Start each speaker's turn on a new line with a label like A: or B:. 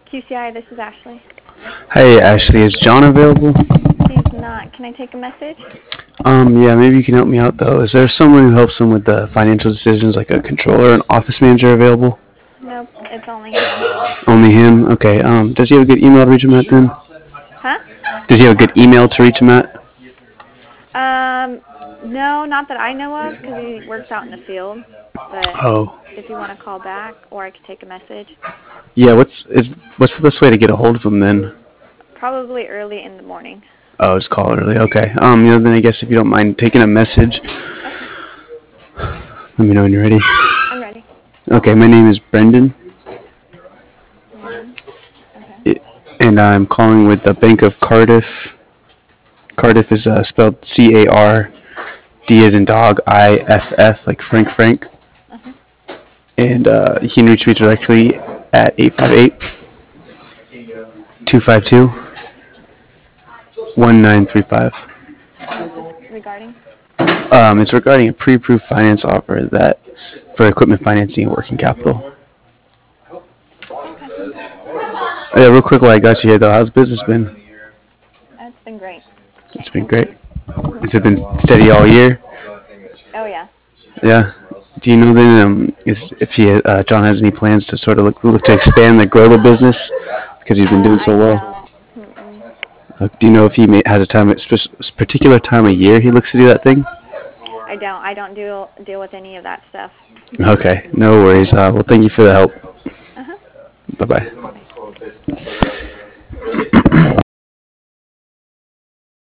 A: QCI, this is Ashley.
B: Hey Ashley, is John available?
A: He's not. Can I take a message?
B: Yeah, maybe you can help me out though. Is there someone who helps him with the financial decisions, like a controller, an office manager available?
A: Nope, it's only him.
B: Only him? Okay. Does he have a good email to reach him at then?
A: Huh?
B: Does he have a good email to reach him at?
A: Um, no, not that I know of, because he works out in the field. But
B: Oh,
A: if you want to call back, or I could take a message,
B: yeah. What's the best way to get a hold of him then?
A: probably early in the morning.
B: Oh, just call early. Okay. Then I guess if you don't mind taking a message,
A: Okay,
B: let me know when you're ready.
A: I'm ready.
B: Okay, my name is Brendan,
A: Brandon. Okay.
B: and I'm calling with the Bank of Cardiff. Cardiff is spelled C-A-R-D as in dog, I-F-F, like Frank Frank.
A: Uh-huh.
B: And you can reach me directly at 858-252-1935.
A: And this is regarding?
B: It's regarding a pre-approved finance offer that for equipment financing and working capital.
A: Okay.
B: Oh, yeah, real quick while I got you here though, how's business been?
A: That's been great.
B: It's
A: Can't
B: been great.
A: complain. Hmm.
B: Has it been steady all year?
A: Oh, yeah.
B: Yeah. Do you know then if John has any plans to sort of look to expand the grow the business because he's been doing
A: I
B: so well?
A: don't. Mm-mm.
B: Do you know if has a time, particular time of year he looks to do that thing?
A: I don't. I don't deal with any of that stuff.
B: Okay, no worries. Well, thank you for the help.
A: Uh-huh.
B: Bye bye.
A: Bye.